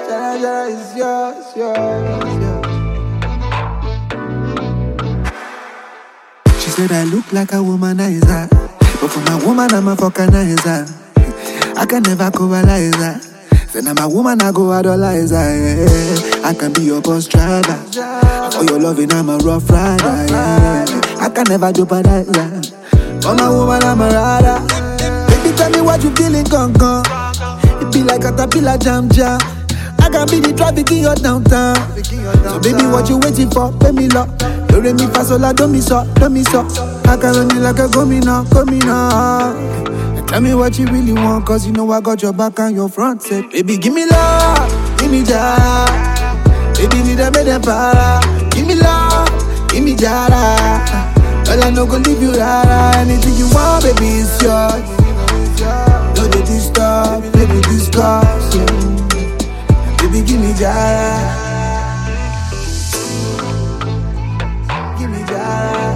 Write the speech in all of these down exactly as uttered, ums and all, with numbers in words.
Jara Jara is yours, yours, yours. She said I look like a womanizer, but for my woman I'm a vulcanizer. I can never coverize her. Then I'm a woman, I go idolize her, yeah. I can be your bus driver. For your loving, I'm a rough rider, yeah. I can never jeopardize her. For my woman, I'm a rider. Baby, tell me what you feeling, gone, gone. It be like a caterpillar jam jam. I can be the traffic in your downtown. So baby, what you waiting for? Pay me love. Do re mi fa sol la do mi so, do mi so. I can run you like a gomina, gomina. Tell me what you really want, cause you know I got your back and your front set. Baby, give me love, give me jara. Baby, need a better para. Give me love, give me jara. Girl, I no go leave you rara. Anything you want, baby, it's yours. No, they disturb, baby, discuss, yeah. Baby, give me jara. Give me jara.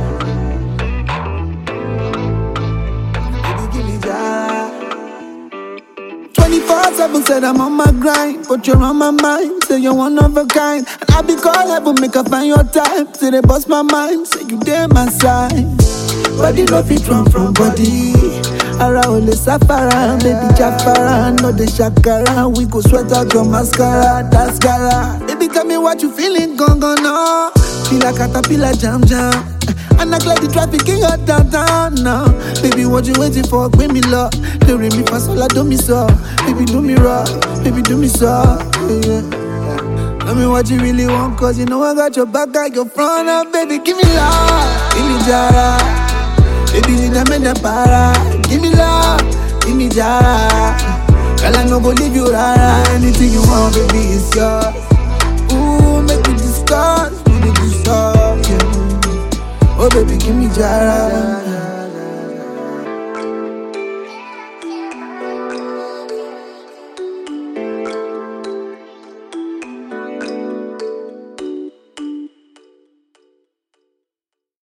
twenty-four seven said I'm on my grind, but you're on my mind. Say you're one of a kind, and I be call heaven, make her find your time. Say they bust my mind, say you there my side. Body love it run from body. Around the safara, baby Jafara, no the shakara. We go sweat out your mascara, that's gara. Baby, tell me what you feeling, gone gone no. Feel like a caterpillar jam jam. And I like the traffic in your downtown now. Baby, what you waiting for? Give me love. Do re mi fa sol la do mi so. Baby, do me raw. Baby, do me so. Yeah. Tell me what you really want, cause you know I got your back, got your front up. Baby, give me love. Give me jara. Baby, need a man para. Give me love. Give me jara. Girl, I no go leave you rara. Anything you want, baby, it's yours.